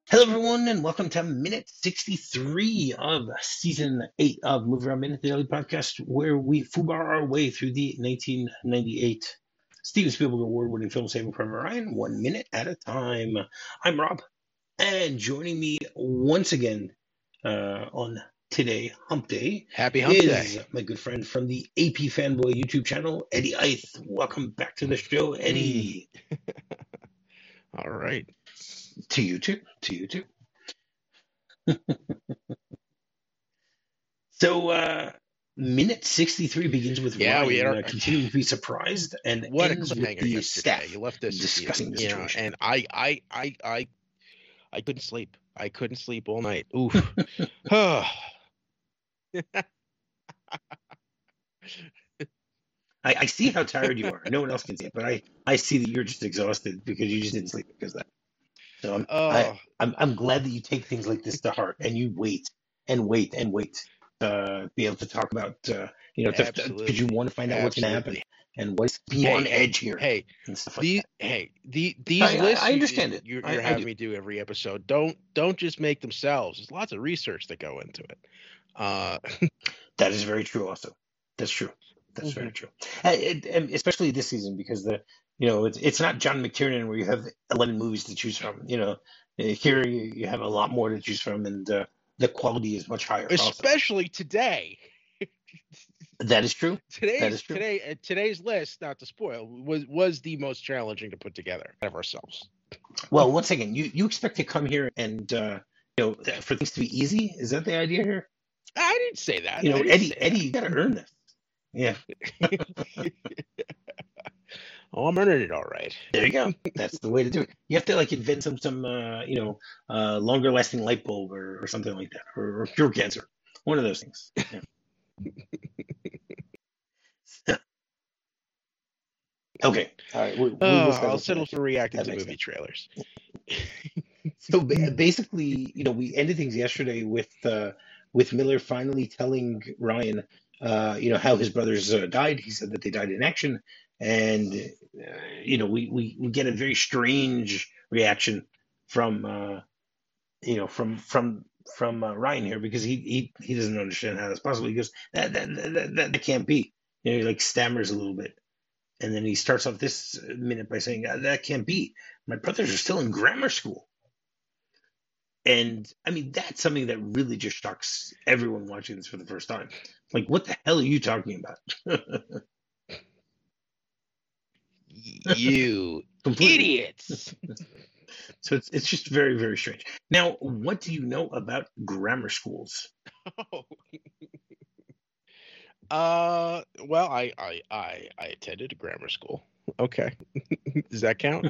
Hello, everyone, and welcome to minute 63 of season 8 of Movie Around Minute, the daily podcast where we foobar our way through the 1998 Steven Spielberg award-winning film Saving Private Ryan, 1 minute at a time. I'm Rob, and joining me once again on today, Hump Day, Happy Hump is Day. my good friend from the AP Fanboy YouTube channel, Eddie Eith. Welcome back to the show, Eddie. All right. To you too. So, minute 63 begins with Yeah, we had Ryan our- continuing to be surprised and What a ends with cliffhanger the yesterday. staff You left us discussing the situation. and I couldn't sleep. I couldn't sleep all night. Oof. I see how tired you are. No one else can see it, but I see that you're just exhausted because you just didn't sleep because of that. So I'm glad that you take things like this to heart and you wait and wait and wait to be able to talk about because you want to find out what's going to happen and what's being on edge here. Hey, and stuff like that. These lists. I understand it. You're I having do. me do every episode. Don't just make themselves. There's lots of research that go into it. That is very true. Also, that's true. That's very true. And especially this season because it's not John McTiernan where you have 11 movies to choose from. Here you have a lot more to choose from, and the quality is much higher. Especially today. That is true. Today's list, not to spoil, was the most challenging to put together out of ourselves. Well, once again, you expect to come here and for things to be easy. Is that the idea here? I didn't say that. Eddie, you got to earn this. Yeah. Oh, I'm earning it all right. There you go. That's the way to do it. You have to invent some longer lasting light bulb or something like that, or cure cancer. One of those things. Yeah. Okay. All right. I'll settle for reacting to movie sense. trailers. So basically, we ended things yesterday with Miller finally telling Ryan, how his brothers died. He said that they died in action, and we get a very strange reaction from Ryan here because he doesn't understand how that's possible. He goes that can't be. He stammers a little bit, and then he starts off this minute by saying that can't be. My brothers are still in grammar school. And I mean, that's something that really just shocks everyone watching this for the first time. What the hell are you talking about? You idiots. So it's just very, very strange. Now, what do you know about grammar schools? Well, I attended a grammar school. Okay. Does that count?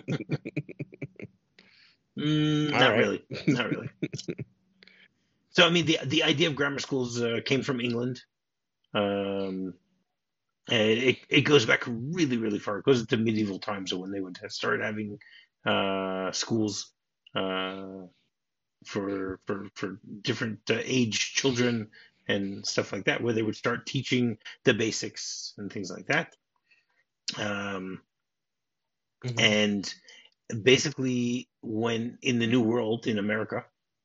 Not really. So, I mean, the idea of grammar schools came from England. And it goes back really, really far. It goes into medieval times when they would start having schools for different age children and stuff like that, where they would start teaching the basics and things like that. And basically, when in the New World in America,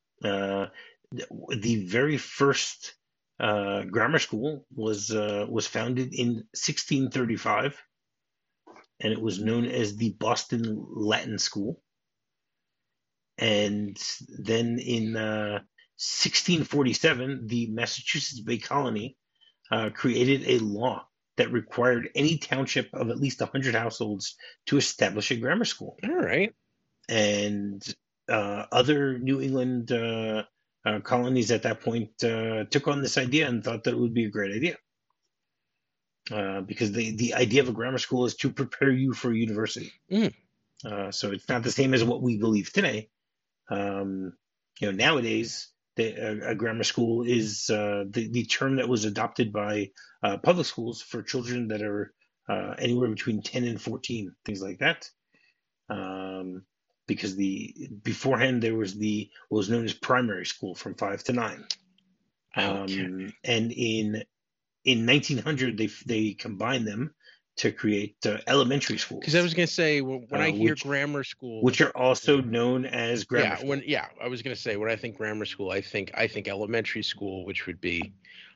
the very first grammar school was founded in 1635, and it was known as the Boston Latin School. And then in 1647, the Massachusetts Bay Colony created a law that required any township of at least 100 households to establish a grammar school. All right. And other New England colonies at that point took on this idea and thought that it would be a great idea. Because the idea of a grammar school is to prepare you for university. So it's not the same as what we believe today. Nowadays, a grammar school is the term that was adopted by public schools for children that are anywhere between 10 and 14, things like that. Because beforehand there was what was known as primary school from 5 to 9. And in 1900 they combined them to create elementary schools. Because I was going to say, when I hear which- grammar school, which are also known as grammar school. I was going to say, when I think grammar school, I think elementary school, which would be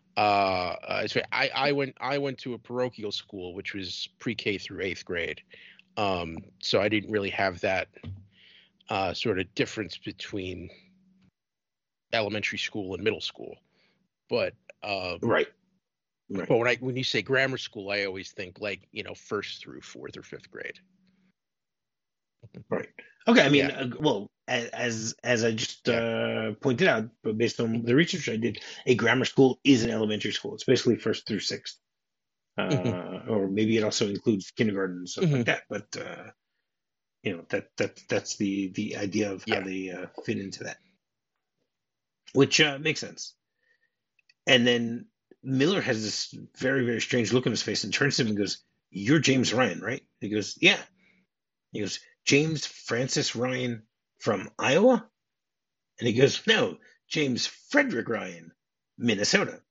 I went to a parochial school, which was pre-K through 8th grade. So I didn't really have that sort of difference between elementary school and middle school. But Right. But when you say grammar school, I always think like, 1st through 4th or 5th grade. Right. Okay. I mean, well, as I just pointed out, but based on the research I did, a grammar school is an elementary school. It's basically 1st through 6th, or maybe it also includes kindergarten and stuff like that. But that's the idea of how they fit into that, which makes sense. And then Miller has this very, very strange look on his face and turns to him and goes, "You're James Ryan, right?" He goes, "Yeah." He goes, "James Francis Ryan from Iowa?" And he goes, "No, James Frederick Ryan, Minnesota."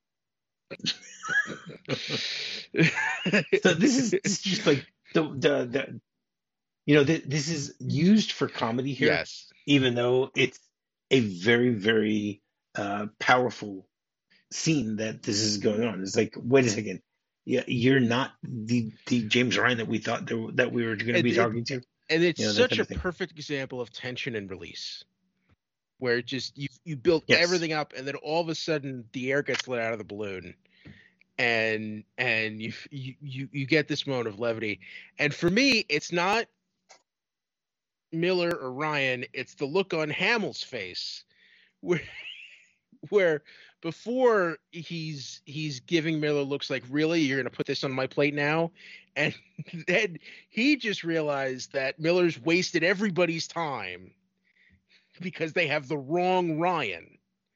So this is just like the this is used for comedy here. Yes. Even though it's a very, very powerful scene that this is going on. It's like, wait a second. Yeah, you're not the James Ryan that we thought that we were going to be talking to. And it's such a perfect example of tension and release, where just you build everything up, and then all of a sudden the air gets let out of the balloon, and you get this moment of levity. And for me, it's not Miller or Ryan; it's the look on Hamill's face, where before he's giving Miller looks like, really, you're going to put this on my plate now? And then he just realized that Miller's wasted everybody's time because they have the wrong Ryan.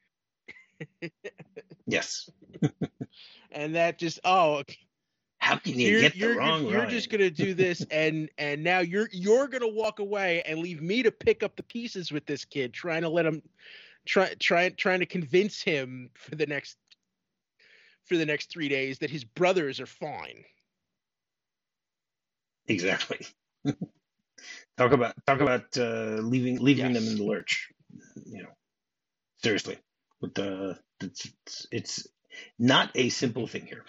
Yes. And that just, how can you get the wrong Ryan? You're just going to do this, and now you're going to walk away and leave me to pick up the pieces with this kid, trying to let him trying to convince him for the next 3 days that his brothers are fine. Exactly. Talk about leaving them in the lurch. Seriously, with it's not a simple thing here.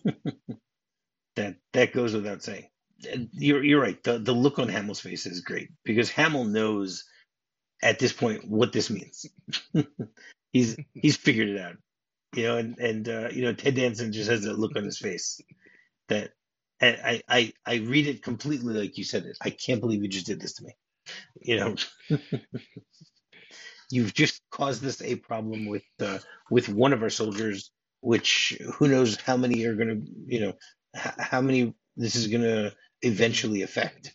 that goes without saying. You're right. The look on Hamill's face is great, because Hamill knows at this point what this means. he's figured it out, and Ted Danson just has that look on his face that I read it completely like you said it. I can't believe you just did this to me. You've just caused us a problem with one of our soldiers, which who knows how many are going to, how many this is going to eventually affect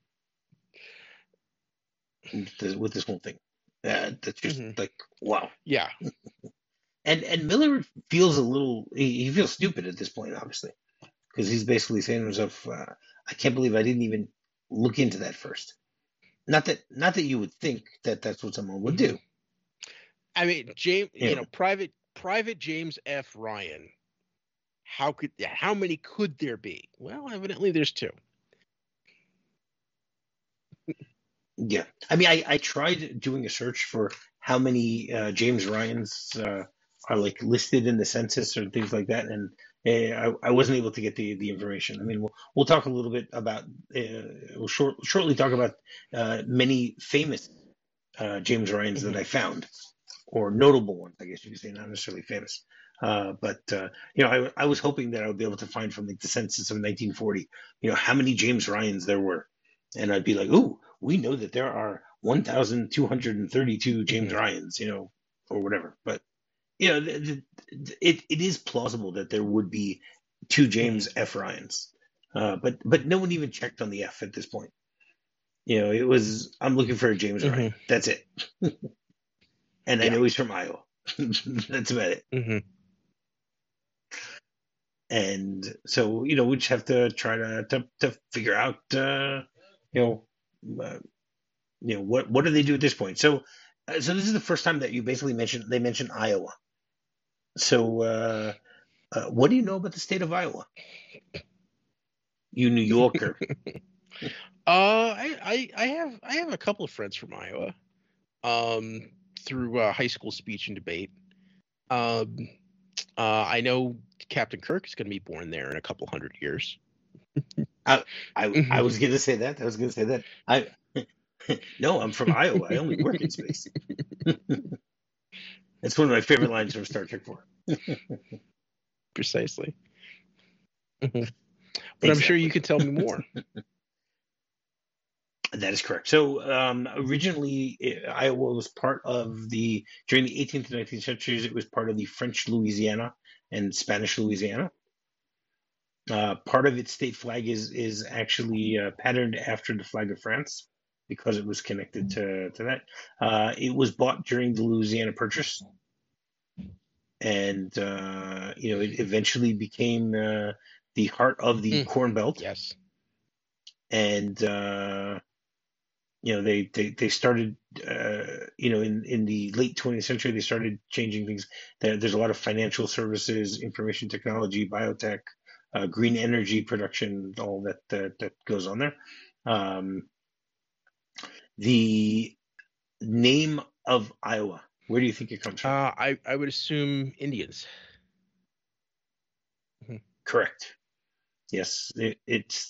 with this whole thing. That's just like, wow. Yeah. And Miller feels he feels stupid at this point, obviously, because he's basically saying to himself, I can't believe I didn't even look into that first. Not that you would think that that's what someone would do. I mean, James, Private James F. Ryan. How many could there be? Well, evidently there's 2. Yeah, I mean, I tried doing a search for how many James Ryans are like listed in the census or things like that, and I wasn't able to get the information. I mean, we'll talk a little bit about we'll shortly talk about many famous James Ryans that I found, or notable ones, I guess you could say, not necessarily famous. But I was hoping that I would be able to find from like the census of 1940, how many James Ryans there were, and I'd be like, ooh, we know that there are 1,232 James Ryans, or whatever. But it is plausible that there would be 2 James F. Ryans, but no one even checked on the F at this point. It was, I'm looking for a James Ryan. That's it. And I know he's from Iowa. That's about it. And so, we just have to try to figure out, what do they do at this point? So this is the first time that you basically mentioned Iowa. So what do you know about the state of Iowa? You New Yorker. I have a couple of friends from Iowa, through high school speech and debate. I know Captain Kirk is going to be born there in a couple hundred years. I was going to say that. No, I'm from Iowa. I only work in space. It's one of my favorite lines from Star Trek 4. Precisely. But exactly. I'm sure you can tell me more. That is correct. So originally, Iowa was part of during the 18th and 19th centuries, it was part of the French Louisiana and Spanish Louisiana. Part of its state flag is actually patterned after the flag of France because it was connected to that. It was bought during the Louisiana Purchase, and it eventually became the heart of the Corn Belt. Yes, and they started in the late 20th century they started changing things. There's a lot of financial services, information technology, biotech, green energy production, all that goes on there. The name of Iowa, where do you think it comes from? I would assume Indians. Correct. Yes, it's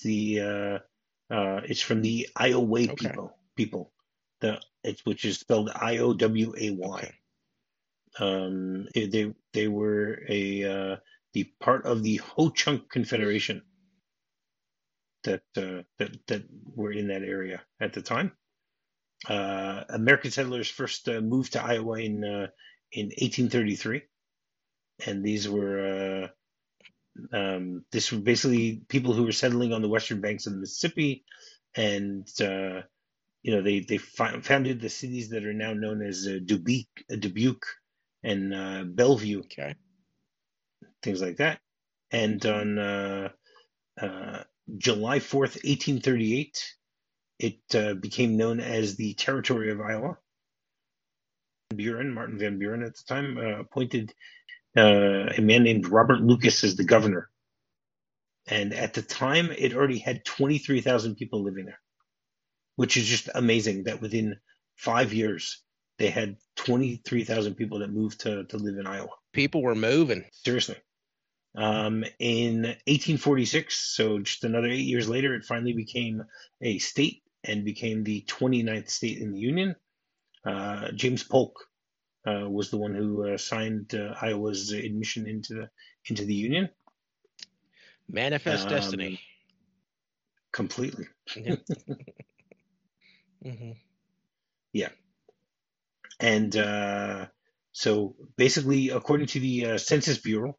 from the Iowa people, which is spelled Ioway. Okay. They were the part of the Ho-Chunk Confederation that were in that area at the time. American settlers first moved to Iowa in 1833, and these were basically people who were settling on the western banks of the Mississippi, and they founded the cities that are now known as Dubuque and Bellevue, okay, things like that. And on July 4th, 1838, it became known as the Territory of Iowa. Martin Van Buren at the time appointed a man named Robert Lucas as the governor. And at the time, it already had 23,000 people living there, which is just amazing that within 5 years, they had 23,000 people that moved to live in Iowa. People were moving. Seriously. In 1846, so just another 8 years later, it finally became a state and became the 29th state in the Union. James Polk was the one who signed Iowa's admission into the Union. Manifest destiny. Completely. Mm-hmm. Yeah. And so basically, according to the Census Bureau,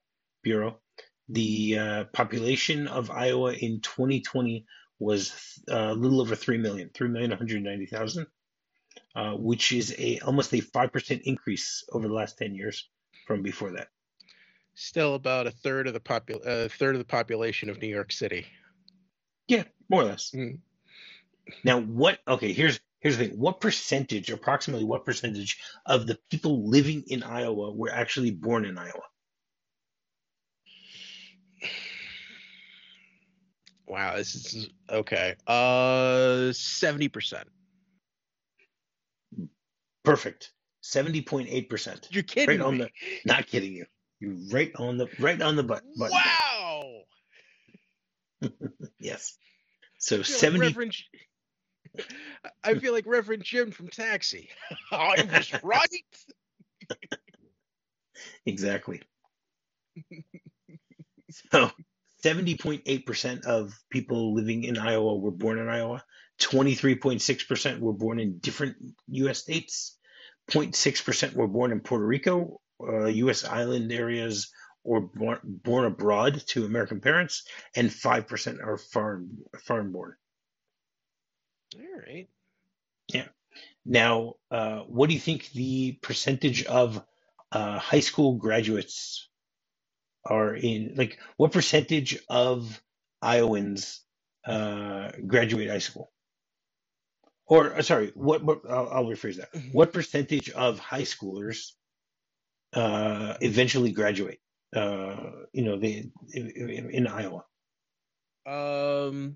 the population of Iowa in 2020 was a little over 3,190,000, which is almost a 5% increase over the last 10 years from before that. Still about a third of the population of New York City. Yeah, more or less. Mm. Now, here's the thing. Approximately what percentage of the people living in Iowa were actually born in Iowa? Wow, this is okay. 70%. Perfect. 70.8%. You're kidding me. Not kidding you. You're right on the button. Wow. Yes. So 70. I feel like Reverend Jim from Taxi. I was right. Exactly. So 70.8% of people living in Iowa were born in Iowa. 23.6% were born in different U.S. states. 0.6% were born in Puerto Rico, U.S. island areas, or born abroad to American parents, and 5% are foreign born. All right. Yeah. Now, what do you think the percentage of high school graduates are in? Like, what percentage of Iowans graduate high school? Or, sorry, I'll rephrase that. What percentage of high schoolers eventually graduate? In Iowa. 80%.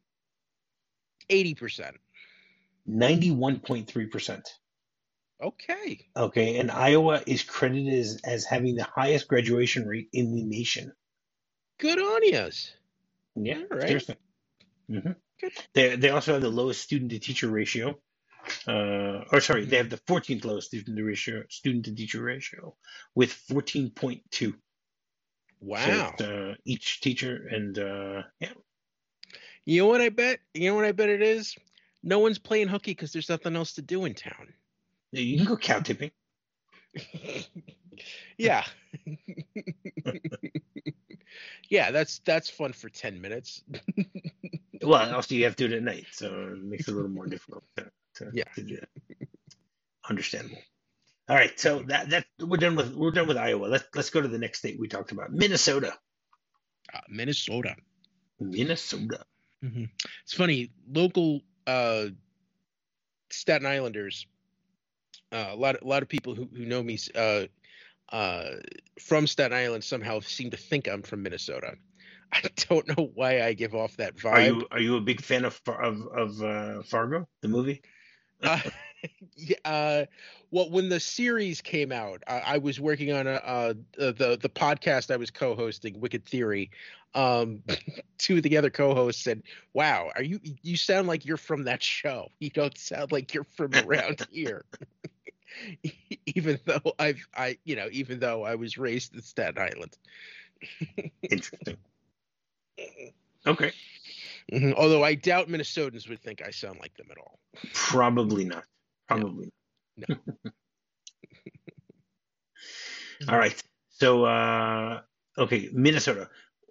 91.3%. Okay. Okay, and Iowa is credited as having the highest graduation rate in the nation. Good on yous. Yeah, all right. Seriously. Mm-hmm. They also have the lowest student to teacher ratio. They have the 14th lowest student to teacher ratio with 14.2. Wow. So each teacher and yeah. You know what I bet? It is? No one's playing hooky because there's nothing else to do in town. You can go cow tipping. Yeah. Yeah, that's fun for 10 minutes. Well, also you have to do it at night, so it makes it a little more difficult to do that. Understandable. All right, so that we're done with Iowa. Let's go to the next state we talked about, Minnesota. Minnesota. Mm-hmm. It's funny, local Staten Islanders. A lot of people who know me from Staten Island somehow seem to think I'm from Minnesota. I don't know why I give off that vibe. Are you a big fan of Fargo, the movie? Well, when the series came out, I was working on the podcast I was co-hosting, Wicked Theory. Two of the other co-hosts said, "Wow, you sound like you're from that show. You don't sound like you're from around here." Even though even though I was raised in Staten Island. Interesting. Okay. Mm-hmm. Although I doubt Minnesotans would think I sound like them at all. Probably not. Probably. No. All right. So, okay, Minnesota.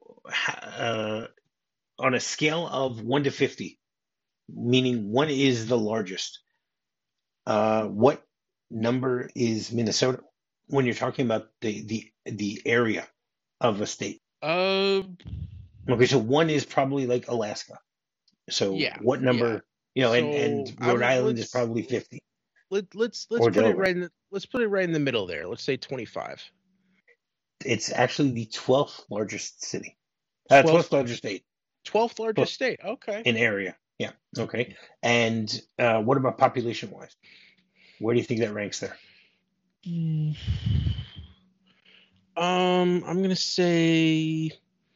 On a scale of 1 to 50, meaning 1 is the largest, what number is Minnesota when you're talking about the area of a state? Okay, so 1 is probably like Alaska. So what number? Yeah. And Rhode Island is probably 50. Let's put it right in the middle there. Let's say 25. It's actually the 12th largest city. 12th largest state. 12th largest state. Okay. In area. Yeah. Okay. And what about population wise? Where do you think that ranks there? I'm gonna say,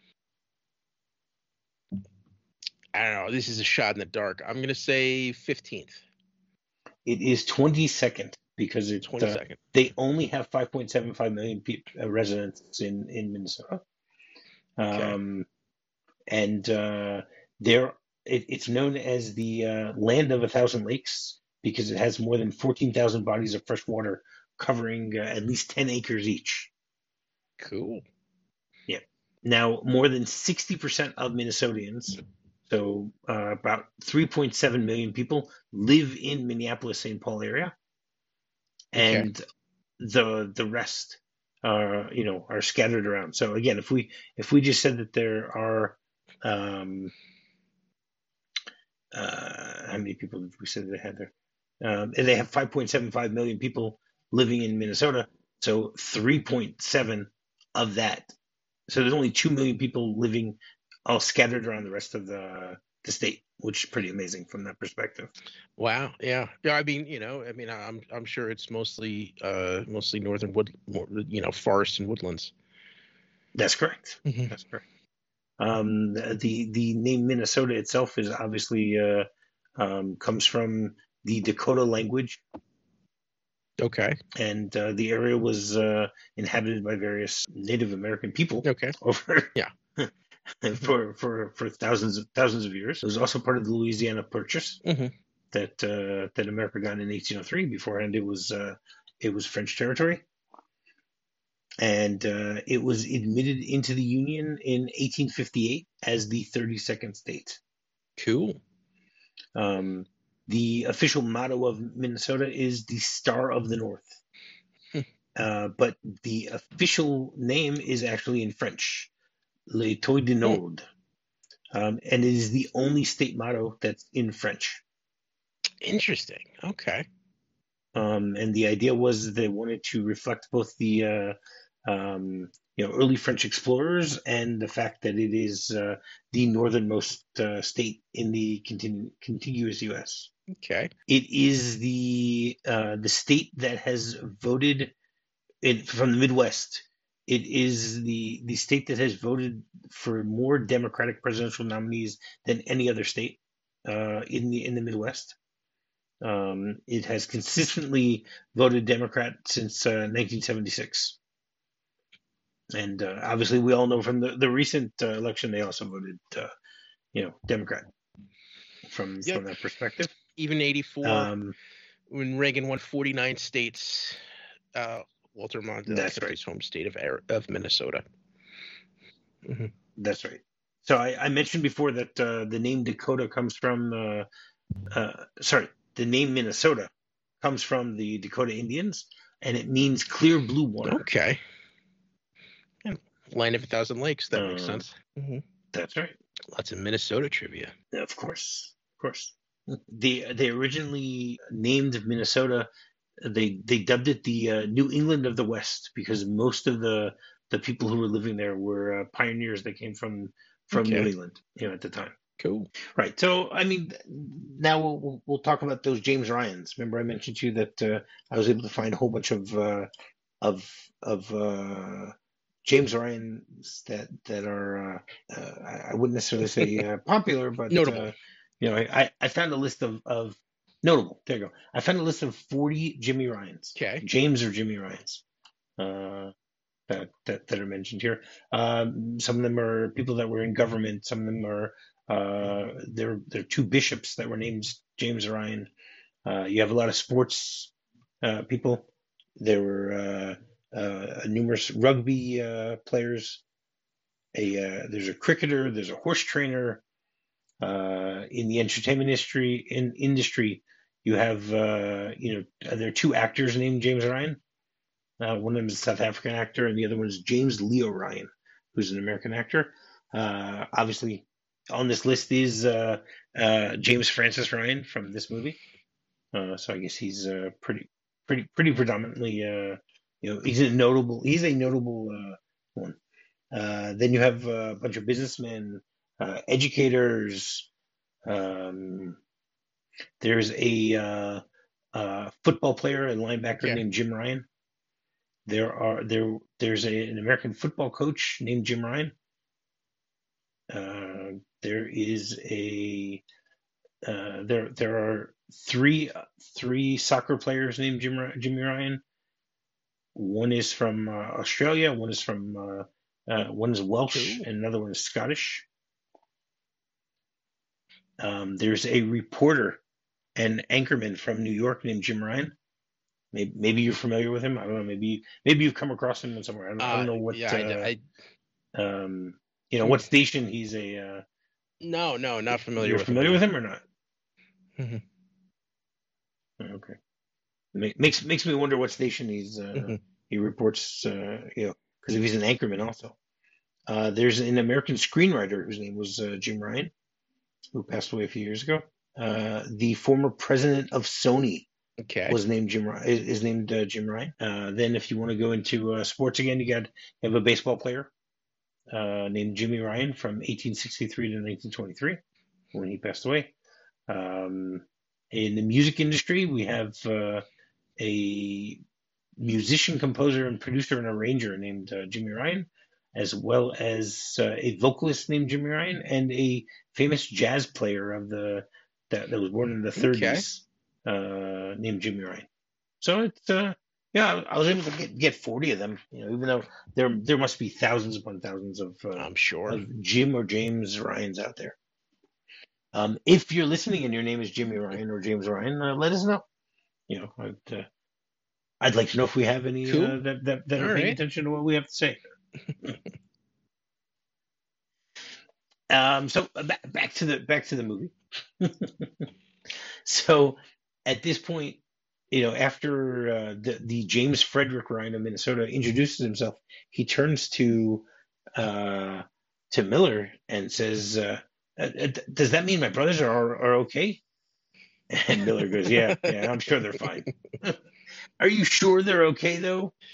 I don't know. This is a shot in the dark. I'm gonna say 15th. It is 22nd because it's 22nd. They only have 5.75 million residents in Minnesota. Okay. And it's known as the land of 1,000 lakes because it has more than 14,000 bodies of fresh water covering at least 10 acres each. Cool. Yeah. Now, more than 60% of Minnesotans, so about 3.7 million people, live in Minneapolis-St. Paul area, and the rest are scattered around. So again, if we just said that there are how many people did we say they had there? And they have 5.75 million people living in Minnesota, so 3.7 of that. So there's only 2 million people living all scattered around the rest of the state, which is pretty amazing from that perspective. Wow. Yeah. I mean, I'm sure it's mostly northern forests and woodlands. That's correct. Mm-hmm. That's correct. The name Minnesota itself is obviously comes from the Dakota language. Okay. And the area was inhabited by various Native American people. Okay. Over for thousands of years. It was also part of the Louisiana Purchase that America got in 1803. Beforehand, it was French territory. And it was admitted into the Union in 1858 as the 32nd state. Cool. The official motto of Minnesota is the Star of the North. But the official name is actually in French, L'Étoile du Nord. And it is the only state motto that's in French. Interesting. Okay. And the idea was they wanted to reflect both the early French explorers, and the fact that it is the northernmost state in the contiguous U.S. Okay. It is the state that has voted from the Midwest. It is the state that has voted for more Democratic presidential nominees than any other state in the Midwest. It has consistently voted Democrat since 1976. And obviously, we all know from the recent election, they also voted, Democrat from that perspective. Even 84, when Reagan won 49 states, Walter Mondale kept his home state of Minnesota. Mm-hmm. That's right. So I mentioned before that the name Dakota comes from, the name Minnesota comes from the Dakota Indians, and it means clear blue water. Okay. Land of 1,000 lakes. That makes sense. Mm-hmm. That's right. Lots of Minnesota trivia. Of course. They originally named Minnesota. They dubbed it the New England of the West because most of the people who were living there were pioneers that came from New England, at the time. Cool. Right. So, I mean, now we'll talk about those James Ryans. Remember, I mentioned to you that I was able to find a whole bunch of James Ryans that are I wouldn't necessarily say popular, but notable. I found a list of notable. There you go. I found a list of 40 Jimmy Ryans. Okay. James or Jimmy Ryans. That are mentioned here. Some of them are people that were in government. Some of them are there are two bishops that were named James Ryan. You have a lot of sports people. There were numerous rugby players. There's a cricketer. There's a horse trainer. In the entertainment industry, you have there are two actors named James Ryan. One of them is a South African actor, and the other one is James Leo Ryan, who's an American actor. Obviously, on this list is James Francis Ryan from this movie. So I guess he's pretty predominantly, he's a notable one. Then you have a bunch of businessmen, educators. There's a football player and linebacker named Jim Ryan. There's an American football coach named Jim Ryan. There is there are three soccer players named Jimmy Ryan. One is from Australia. One is Welsh, and another one is Scottish. There's a reporter and anchorman from New York named Jim Ryan. Maybe you're familiar with him. I don't know. Maybe you've come across him somewhere. I don't know what. What station he's a. No, not familiar. You're familiar with him or not? Mm-hmm. Okay. Makes me wonder what station he reports. Because if he's an anchorman also. There's an American screenwriter whose name was Jim Ryan, who passed away a few years ago. The former president of Sony. Was named Jim Ryan. Is named Jim Ryan. Then, if you want to go into sports again, you have a baseball player named Jimmy Ryan from 1863 to 1923 when he passed away. In the music industry, we have a musician, composer, and producer and arranger named Jimmy Ryan, as well as a vocalist named Jimmy Ryan and a famous jazz player that was born in the 30s. Named Jimmy Ryan. So it's I was able to get 40 of them. Even though there must be thousands upon thousands of I'm sure of Jim or James Ryans out there. If you're listening and your name is Jimmy Ryan or James Ryan, let us know. I'd like to know if we have any that are paying attention to what we have to say. So back to the movie. So at this point, after the James Frederick Ryan of Minnesota introduces himself, he turns to Miller and says, "Does that mean my brothers are okay?" And Miller goes, "Yeah, I'm sure they're fine." Are you sure they're okay though?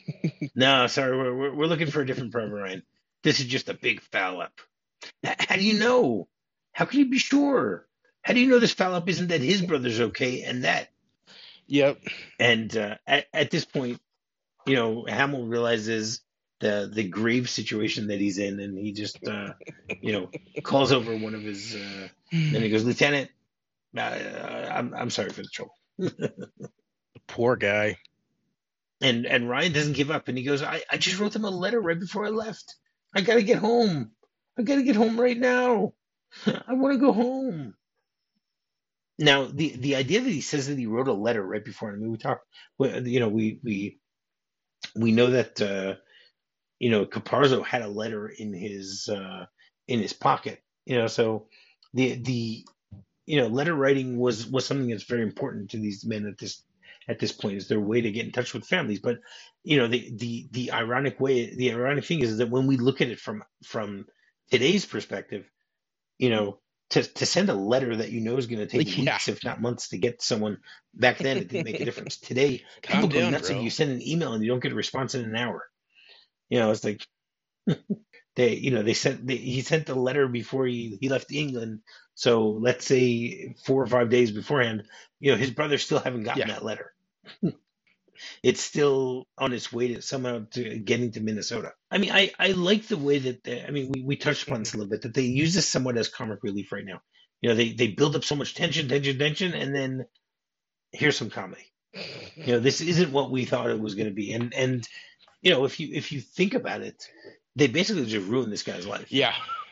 No, sorry, we're looking for a different Private Ryan. This is just a big foul up. How do you know? How can you be sure? How do you know this foul up isn't that his brother's okay and that? Yep. And at this point, Hamill realizes the grave situation that he's in, and he just calls over one of his. Then he goes, Lieutenant, I'm sorry for the trouble. Poor guy. And Ryan doesn't give up, and he goes, I just wrote them a letter right before I left. I gotta get home. I gotta get home right now. I want to go home. Now, the idea that he says that he wrote a letter right before, I mean, we talked, we know that Caparzo had a letter in his pocket, so the letter writing was something that's very important to these men at this point. Is their way to get in touch with families. But the ironic thing is that when we look at it from today's perspective, to send a letter that is going to take weeks, if not months, to get someone, back then it didn't make a difference. Today, people go nuts if you send an email and you don't get a response in an hour. It's like he sent the letter before he left England. So let's say 4 or 5 days beforehand, his brothers still haven't gotten that letter. It's still on its way to somehow to getting to Minnesota. I mean, I like the way that we touched upon this a little bit, that they use this somewhat as comic relief right now. They build up so much tension, and then here's some comedy. This isn't what we thought it was going to be, and if you think about it, they basically just ruined this guy's life. Yeah.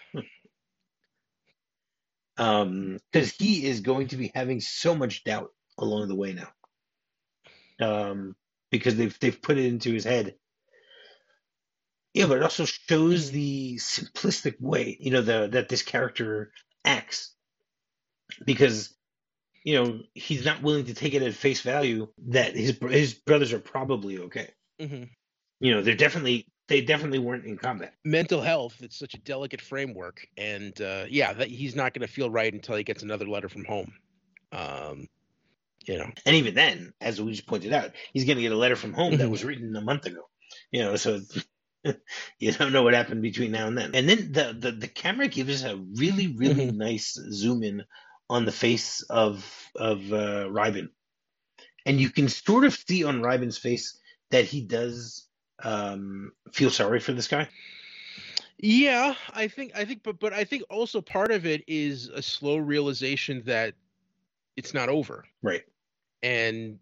Because he is going to be having so much doubt along the way now. Because they've put it into his head. Yeah, but it also shows the simplistic way, that this character acts. Because, he's not willing to take it at face value that his brothers are probably okay. Mm-hmm. They definitely weren't in combat. Mental health, it's such a delicate framework, and that he's not going to feel right until he gets another letter from home. And even then, as we just pointed out, he's going to get a letter from home that was written a month ago. So you don't know what happened between now and then. And then the camera gives us a really, really nice zoom in on the face of Reiben, and you can sort of see on Reiben's face that he does feel sorry for this guy. Yeah, I think, but I think also part of it is a slow realization that it's not over, right? And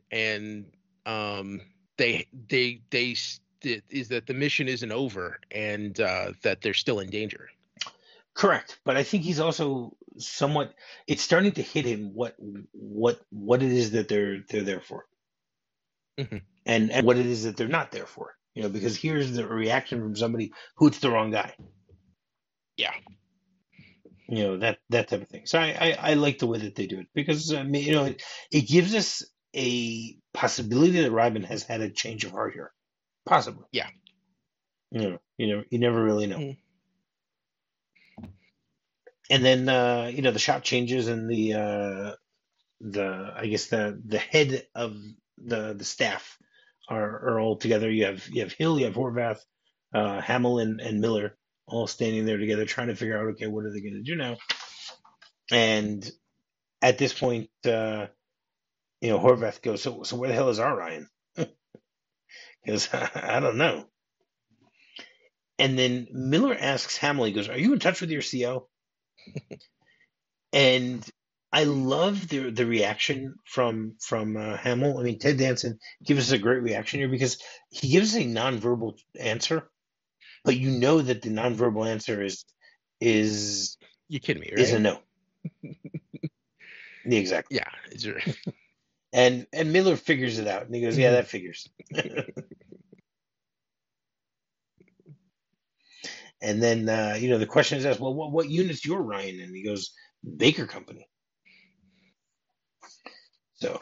they is that the mission isn't over, and that they're still in danger. Correct, but I think he's also somewhat. It's starting to hit him what it is that they're there for, and what it is that they're not there for. Because here's the reaction from somebody who it's the wrong guy. Yeah. That type of thing. So I like the way that they do it, because it gives us a possibility that Reiben has had a change of heart here, possibly. Yeah. You never really know. And then the shot changes, and the I guess the head of the staff are all together. You have Hill, you have Horvath, Hamill, and Miller all standing there together, trying to figure out, okay, what are they going to do now? And at this point, Horvath goes, so where the hell is our Ryan? Because I don't know. And then Miller asks Hamill, he goes, are you in touch with your CO? And I love the reaction from Hamill. I mean, Ted Danson gives us a great reaction here, because he gives us a nonverbal answer, but that the nonverbal answer is you kidding me, right? Is a no. Exactly. Yeah. And Miller figures it out, and he goes, yeah, that figures. And then the question is asked, well, what unit's your Ryan? And he goes, Baker Company. So,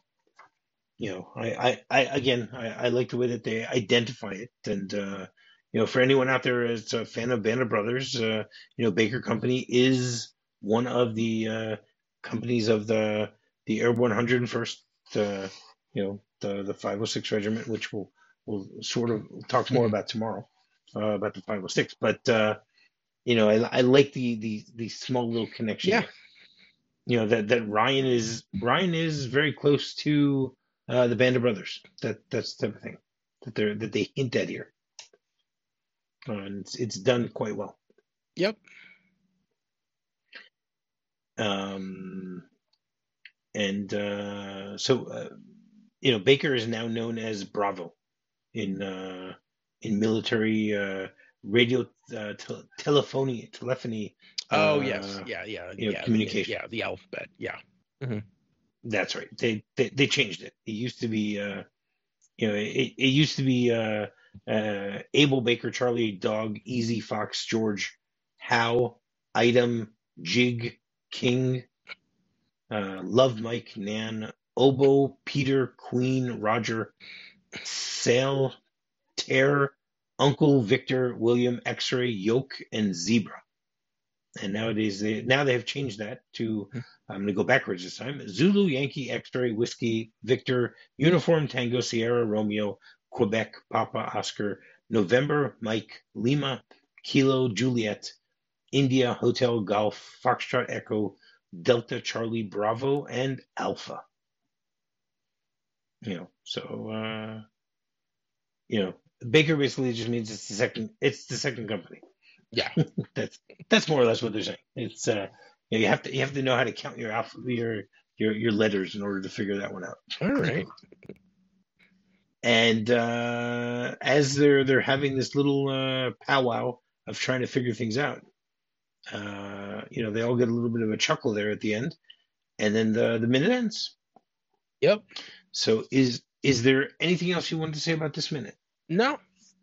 I like the way that they identify it. And, for anyone out there that's a fan of Band of Brothers, Baker Company is one of the companies of the Airborne 101st, the 506 Regiment, which we'll we'll sort of talk more about tomorrow, about the 506. But I like the small little connection Yeah. there. That Ryan is very close to the Band of Brothers. That's the type of thing that they hint at here, and it's done quite well. Yep. Baker is now known as Bravo in military radio telephony. Oh yes, yeah, communication. Yeah, the alphabet. Yeah. Mm-hmm. That's right. They changed it. It used to be it used to be Abel, Baker, Charlie, Dog, Easy, Fox, George, How, Item, Jig, King, Love, Mike, Nan, Oboe, Peter, Queen, Roger, Sail, Tear, Uncle, Victor, William, X-Ray, Yoke, and Zebra. And nowadays, they have changed that to, I'm going to go backwards this time, Zulu, Yankee, X-Ray, Whiskey, Victor, Uniform, Tango, Sierra, Romeo, Quebec, Papa, Oscar, November, Mike, Lima, Kilo, Juliet, India, Hotel, Golf, Foxtrot, Echo, Delta, Charlie, Bravo, and Alpha. Baker basically just means it's the second company. Yeah. that's more or less what they're saying. It's you have to know how to count your your letters in order to figure that one out. All right. And as they're having this little powwow of trying to figure things out, they all get a little bit of a chuckle there at the end, and then the minute ends. Yep. So is there anything else you wanted to say about this minute? No.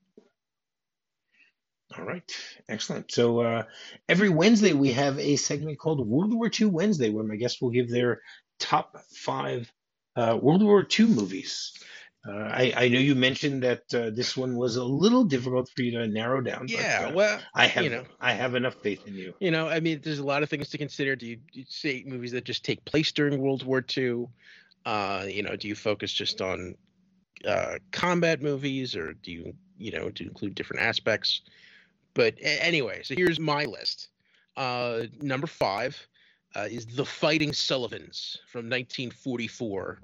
All right, excellent. So every Wednesday we have a segment called World War II Wednesday, where my guests will give their top 5 World War II movies. I know you mentioned that this one was a little difficult for you to narrow down. Yeah, but, well, I have enough faith in you. I mean, there's a lot of things to consider. Do you say movies that just take place during World War II? Do you focus just on combat movies, or do you to include different aspects? But anyway, so here's my list. Number 5 is The Fighting Sullivans from 1944.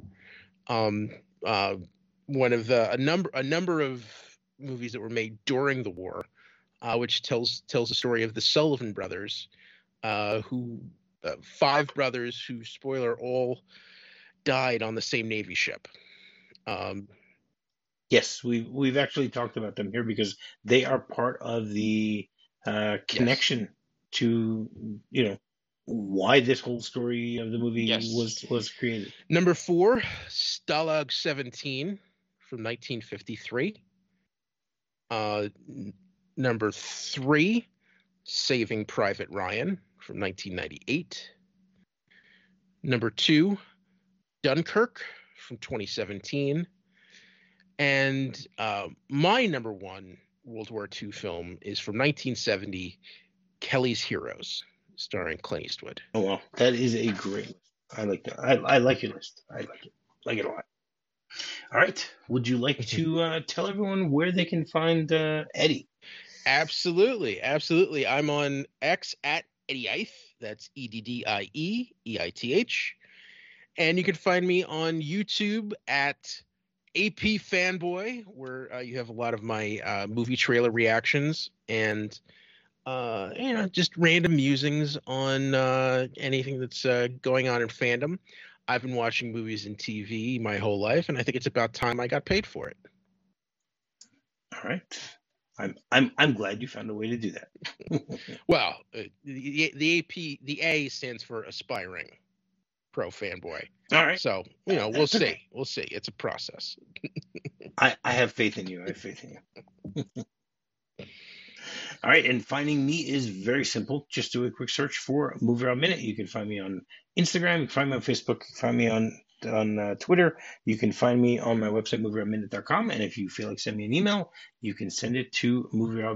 One of a number of movies that were made during the war, which tells the story of the Sullivan brothers, who 5 brothers who, spoiler, all died on the same Navy ship. Yes, we've actually talked about them here because they are part of the connection to why this whole story of the movie was created. Number 4, Stalag 17 from 1953. Number 3, Saving Private Ryan from 1998. Number 2, Dunkirk from 2017. And my number 1 World War II film is from 1970, Kelly's Heroes, starring Clint Eastwood. Oh, well, that is a great list. I like that. I like your list. I like it a lot. All right. Would you like to tell everyone where they can find Eddie? Absolutely. I'm on X at Eddie Eith. That's EDDIEEITH. And you can find me on YouTube at AP Fanboy, where you have a lot of my movie trailer reactions and just random musings on anything that's going on in fandom. I've been watching movies and TV my whole life, and I think it's about time I got paid for it. All right. I'm glad you found a way to do that. Well, the AP, the A stands for aspiring pro fanboy. All right. So, we'll see. Okay. We'll see. It's a process. I have faith in you. All right. And finding me is very simple. Just do a quick search for Movie Rob Minute. You can find me on Instagram. You can find me on Facebook. You can find me on Twitter. You can find me on my website, movierobminute.com. And if you feel like sending me an email, you can send it to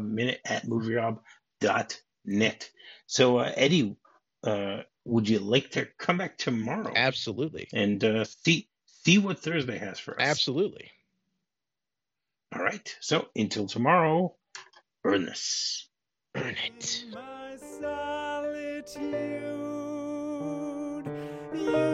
movierob@movierob.net. So, Eddie, would you like to come back tomorrow? Absolutely. And see what Thursday has for us. Absolutely. All right. So until tomorrow, earn this. Earn it. My solitude, you